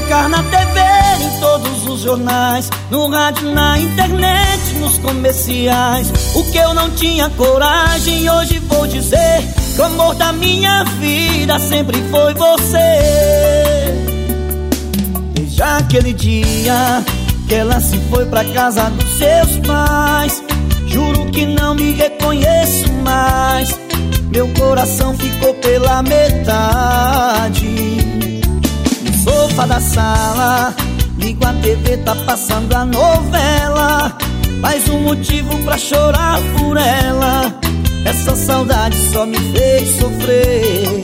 colocar na TV, em todos os jornais, no rádio, na internet, nos comerciais. O que eu não tinha coragem, hoje vou dizer, que o amor da minha vida sempre foi você. Desde aquele dia que ela se foi pra casa dos seus pais, juro que não me reconheço mais. Meu coração ficou pela metade. No sofá da sala, ligo a TV, tá passando a novela. Mais um motivo pra chorar por ela. Essa saudade só me fez sofrer.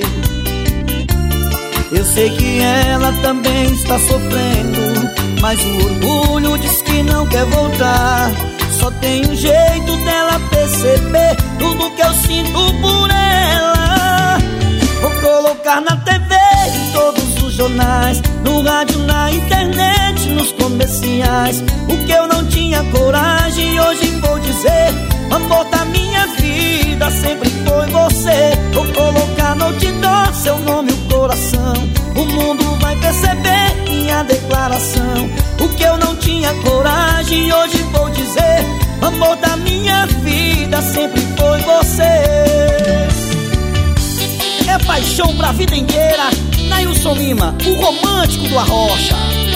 Eu sei que ela também está sofrendo, mas o orgulho diz que não quer voltar. Só tem um jeito dela perceber tudo que eu sinto por ela. Vou colocar na TV, em todos os jornais, no rádio, na internet, nos comerciais. O que eu não tinha coragem, hoje vou dizer, o amor da minha vida sempre foi você. Vou colocar no outdoor seu nome e o coração. O mundo vai perceber minha declaração. O que eu não tinha coragem, hoje vou dizer, o amor da minha vida sempre foi você. É paixão pra vida inteira. Nailson Lima, o romântico do Arrocha.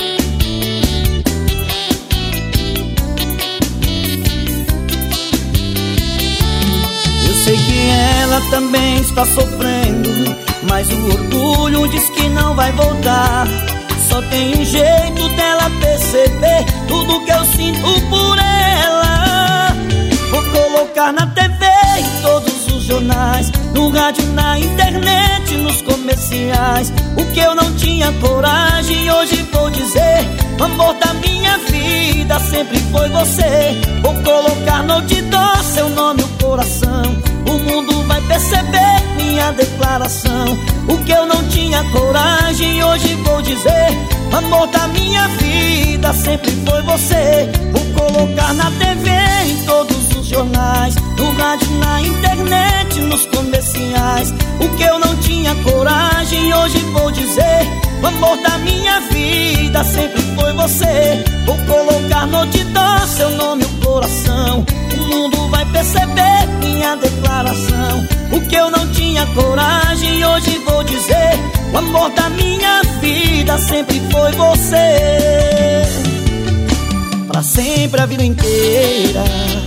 Eu sei que ela também está sofrendo, mas o orgulho diz que não vai voltar. Só tem um jeito dela perceber tudo que eu sinto por ela. Vou colocar na TV, em todos os jornais, no rádio, na internet, nos comerciais. O que eu não tinha coragem, hoje vou dizer, o amor da minha vida sempre foi você. Vou colocar no outdoor seu nome e o coração. O mundo vai perceber minha declaração. O que eu não tinha coragem, hoje vou dizer, o amor da minha vida sempre foi você. Vou colocar na TV, em todos os jornais, no rádio, na internet, nos comerciais. O que eu não tinha coragem, hoje vou dizer, o amor da minha vida sempre foi você. Vou colocar no outdoor seu nome e o coração. O mundo vai perceber minha declaração. O que eu não tinha coragem, hoje vou dizer, o amor da minha vida sempre foi você. Pra sempre, a vida inteira.